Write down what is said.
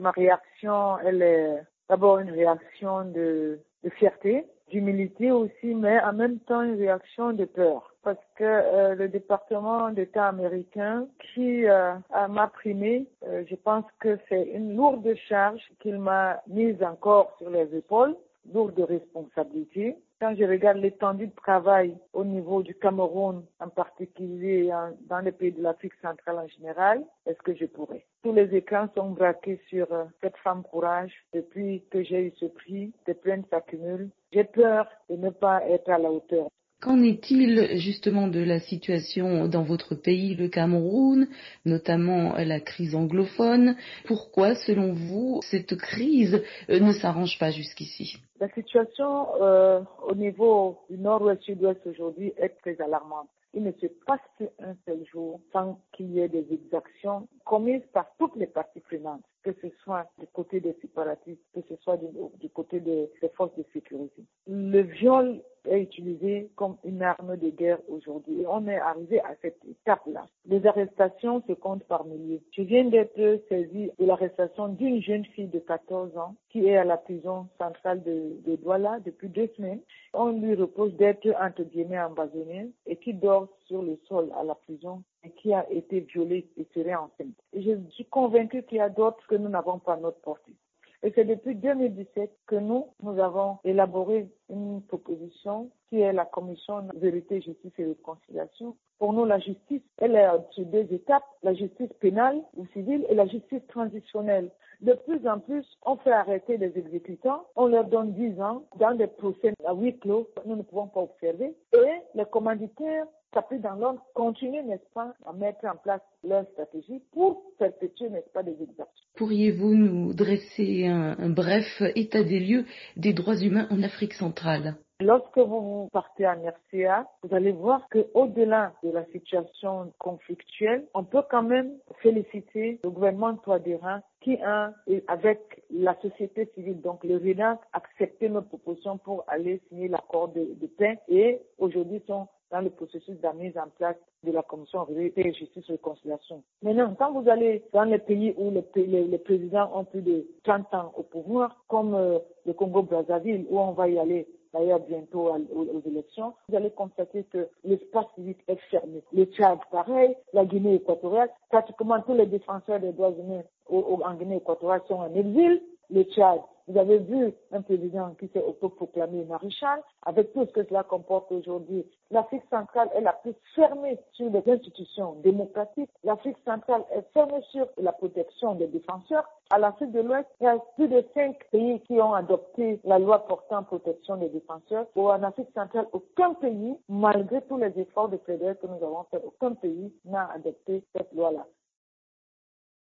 Ma réaction, elle est d'abord une réaction de fierté, d'humilité aussi, mais en même temps une réaction de peur. Parce que le département d'État américain qui m'a primé, je pense que c'est une lourde charge qu'il m'a mise encore sur les épaules, lourde responsabilité. Quand je regarde l'étendue de travail au niveau du Cameroun en particulier, dans les pays de l'Afrique centrale en général, est-ce que je pourrais? Tous les écrans sont braqués sur cette femme courage. Depuis que j'ai eu ce prix, des plaintes s'accumulent. J'ai peur de ne pas être à la hauteur. Qu'en est-il justement de la situation dans votre pays, le Cameroun, notamment la crise anglophone? Pourquoi, selon vous, cette crise ne s'arrange pas jusqu'ici? La situation au niveau du nord-ouest, sud-ouest aujourd'hui est très alarmante. Il ne se passe qu'un seul jour sans qu'il y ait des exactions commises par toutes les parties prenantes, que ce soit du côté des séparatistes, que ce soit du côté des forces de sécurité. Le viol est utilisé comme une arme de guerre aujourd'hui. Et on est arrivé à cette étape-là. Les arrestations se comptent par milliers. Je viens d'être saisie de l'arrestation d'une jeune fille de 14 ans qui est à la prison centrale de Douala depuis 2 semaines. On lui repose d'être entre guillemets empoisonnée et qui dort sur le sol à la prison et qui a été violée et serait enceinte. Et je suis convaincue qu'il y a d'autres que nous n'avons pas à notre portée. Et c'est depuis 2017 que nous avons élaboré une proposition qui est la commission Vérité, Justice et Réconciliation. Pour nous, la justice, elle est sur 2 étapes, la justice pénale ou civile et la justice transitionnelle. De plus en plus, on fait arrêter les exécutants, on leur donne 10 ans dans des procès à huis clos, nous ne pouvons pas observer. Et les commanditaires, tapis dans l'ordre, continuent, n'est-ce pas, à mettre en place leur stratégie pour perpétuer, n'est-ce pas, des exactions. Pourriez-vous nous dresser un bref état des lieux des droits humains en Afrique centrale? Lorsque vous partez en RCA, vous allez voir qu'au-delà de la situation conflictuelle, on peut quand même féliciter le gouvernement de Touadéra qui a, avec la société civile, donc le RENAC, accepté nos propositions pour aller signer l'accord de paix et aujourd'hui sont dans le processus de la mise en place de la commission Vérité, Justice et Réconciliation. Maintenant, quand vous allez dans les pays où les présidents ont plus de 30 ans au pouvoir, comme le Congo-Brazzaville, où on va y aller d'ailleurs bientôt aux élections, vous allez constater que l'espace civique est fermé. Le Tchad, pareil, la Guinée équatoriale, pratiquement tous les défenseurs des droits humains en Guinée équatoriale sont en exil. Le Tchad, vous avez vu un président qui s'est autoproclamé maréchal, avec tout ce que cela comporte aujourd'hui. L'Afrique centrale est la plus fermée sur les institutions démocratiques. L'Afrique centrale est fermée sur la protection des défenseurs. À l'Afrique de l'Ouest, il y a plus de 5 pays qui ont adopté la loi portant protection des défenseurs. En Afrique centrale, aucun pays, malgré tous les efforts de plaidoyer que nous avons fait, aucun pays n'a adopté cette loi-là.